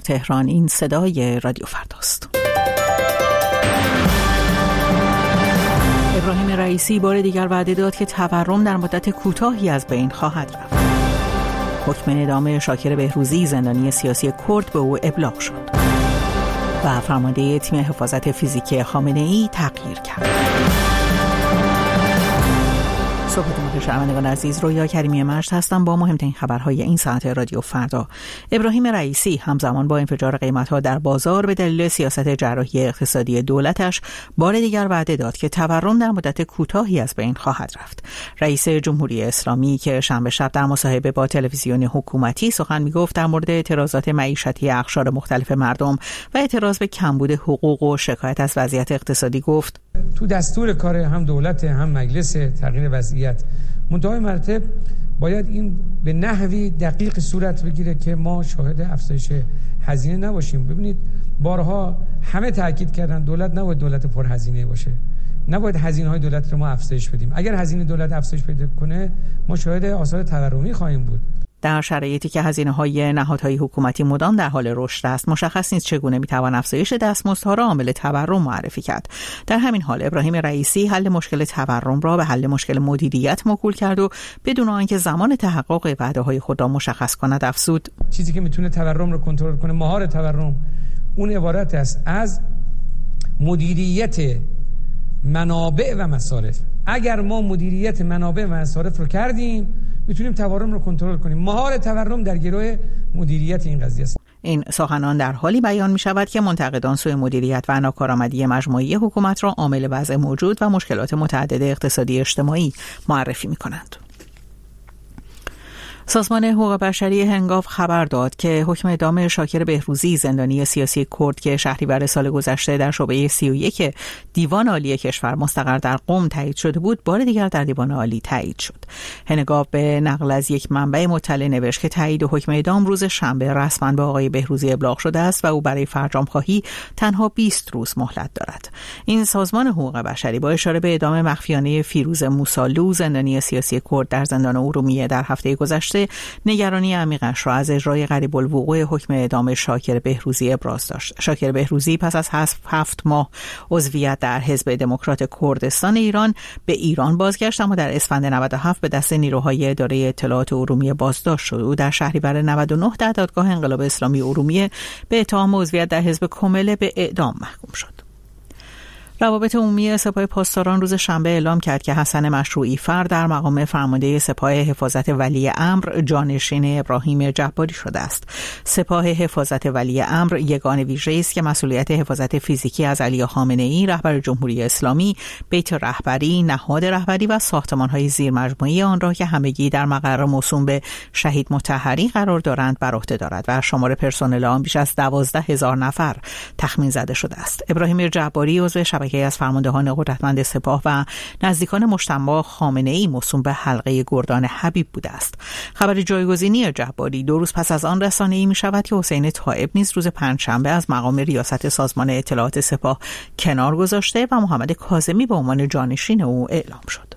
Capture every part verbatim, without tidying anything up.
تهران. این صدای رادیو فرداست. ابراهیم رئیسی بار دیگر وعده داد که تورم در مدت کوتاهی از بین خواهد رفت. حکم اعدام شاکر بهروزی زندانی سیاسی کرد به او ابلاغ شد و فرمانده تیم حفاظت فیزیکی خامنه‌ای تغییر کرد. صحبتون شنوندگان عزیز، رویا کریمی مجد هستم با مهمترین خبرهای این ساعت رادیو فردا. ابراهیم رئیسی همزمان با انفجار قیمت‌ها در بازار به دلیل سیاست جراحی اقتصادی دولتش بار دیگر وعده داد که تورم در مدت کوتاهی از بین خواهد رفت. رئیس جمهوری اسلامی که شنبه شب در مصاحبه با تلویزیون حکومتی سخن می‌گفت در مورد اعتراضات معیشتی اقشار مختلف مردم و اعتراض به کمبود حقوق و شکایت از وضعیت اقتصادی گفت: تو دستور کار هم دولت هم مجلس تغییر وضعیت منتهای مراتب باید این به نحوی دقیق صورت بگیره که ما شاهد افزایش هزینه نباشیم. ببینید بارها همه تاکید کردن دولت نباید دولت پرهزینه باشه، نباید هزینه‌های دولت رو ما افزایش بدیم. اگر هزینه دولت افزایش پیدا کنه ما شاهد آثار تورمی خواهیم بود. در شرایطی که هزینه‌های نهادهای حکومتی مدام در حال رشد است، مشخص نیست چگونه می‌توان افزایش دستمزدها را عامل تورم معرفی کرد. در همین حال ابراهیم رئیسی حل مشکل تورم را به حل مشکل مدیریت موکول کرد و بدون آنکه زمان تحقق وعده‌های خود را مشخص کند افزود: چیزی که میتونه تورم را کنترل کنه، مهار تورم، اون عبارت است از مدیریت منابع و مصارف. اگر ما مدیریت منابع و مصارف رو کردیم میتونیم تورم رو کنترل کنیم. مهار تورم در گروه مدیریت این قضیه است. این سخنان در حالی بیان می شود که منتقدان سوء مدیریت و ناکارآمدی مجموعی حکومت را عامل وضع موجود و مشکلات متعدد اقتصادی اجتماعی معرفی می کنند. سازمان حقوق بشری هنگاو خبر داد که حکم اعدام شاکر بهروزی زندانی سیاسی کرد که شهریور سال گذشته در شعبه سی و یک دیوان عالی کشور مستقر در قم تایید شده بود، بار دیگر در دیوان عالی تایید شد. هنگاو به نقل از یک منبع مطلع نوشت که تایید حکم اعدام روز شنبه رسما به آقای بهروزی ابلاغ شده است و او برای فرجام خواهی تنها بیست روز مهلت دارد. این سازمان حقوق بشری با اشاره به اعدام مخفیانه فیروز موسالو زندانی سیاسی کرد در زندان ارومیه در هفته گذشته نگرانی عمیقش را از اجرای قریب الوقوع حکم اعدام شاکر بهروزی ابراز داشت. شاکر بهروزی پس از حذف هفت ماه عضویت در حزب دموکرات کردستان ایران به ایران بازگشت، اما در اسفند نود و هفت به دست نیروهای اداره اطلاعات ارومیه بازداشت شد. او در شهریور نود و نه در دادگاه انقلاب اسلامی ارومیه به اتهام عضویت در حزب کمله به اعدام محکوم شد. روابط عمومی سپاه پاسداران روز شنبه اعلام کرد که حسن مشروعی فر در مقام فرمانده سپاه حفاظت ولی امر جانشین ابراهیم جباری شده است. سپاه حفاظت ولی امر یگان ویژه‌ای است که مسئولیت حفاظت فیزیکی از علی خامنه‌ای رهبر جمهوری اسلامی، بیت رهبری، نهاد رهبری و ساختمان‌های زیرمجموعی آن را که همگی در مقر موسوم به شهید مطهری قرار دارند بر عهده دارد و شمار پرسنل آن بیش از دوازده هزار نفر تخمین زده شده است. ابراهیم جباری عضو شبکه از فرماندهان قدرتمند سپاه و نزدیکان مجتمع خامنه‌ای موسوم به حلقه گردان حبیب بوده است. خبر جایگزینی جباری دو روز پس از آن رسانه‌ای می‌شود که حسین طائب نیز روز پنجشنبه از مقام ریاست سازمان اطلاعات سپاه کنار گذاشته و محمد کاظمی به عنوان جانشین او اعلام شد.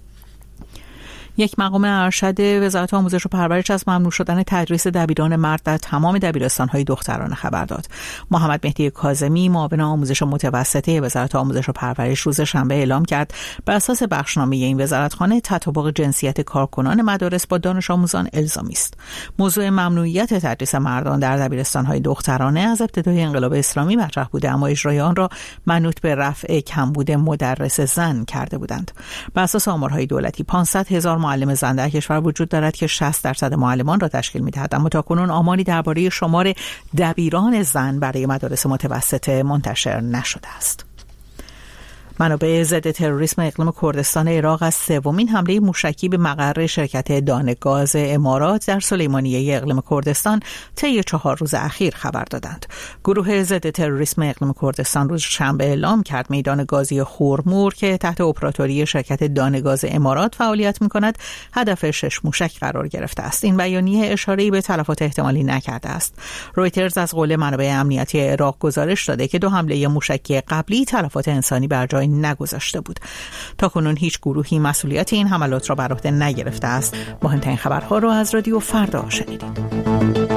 یک مقام ارشد وزارت آموزش و پرورش از ممنوع شدن تدریس دبیران مرد در تمام دبیرستان‌های دخترانه خبر داد. محمد مهدی کاظمی معاون آموزش متوسطه وزارت آموزش و پرورش روز شنبه اعلام کرد بر اساس بخشنامه این وزارتخانه تطابق جنسیت کارکنان مدارس با دانش آموزان الزامی است. موضوع ممنوعیت تدریس مردان در دبیرستان‌های دخترانه از ابتدای انقلاب اسلامی مطرح بوده، اما اجرای آن را منوط به رفع کمبود مدرس زن کرده بودند. بر اساس آمارهای دولتی پانصد هزار معلم زن در کشور وجود دارد که شصت درصد معلمان را تشکیل می‌دهد، اما تاکنون آماری درباره شمار دبیران زن برای مدارس متوسطه منتشر نشده است. منابع ضد تروریسم اقلیم کردستان عراق از سومین حمله موشکی به مقر شرکت دانه‌گاز امارات در سلیمانیه اقلیم کردستان طی چهار روز اخیر خبر دادند. گروه ضد تروریسم اقلیم کردستان روز شنبه اعلام کرد میدان گازی خرمور که تحت اپراتوری شرکت دانه‌گاز امارات فعالیت می‌کند هدف شش موشک قرار گرفته است. این بیانیه اشاره‌ای به تلفات احتمالی نکرده است. رویترز از قول منابع امنیتی عراق گزارش داده که دو حمله موشکی قبلی تلفات انسانی بر جای نگذاشته بود. تاکنون هیچ گروهی مسئولیت این حملات را بر عهده نگرفته است. مهمترین خبرها را از رادیو فردا شنیدید.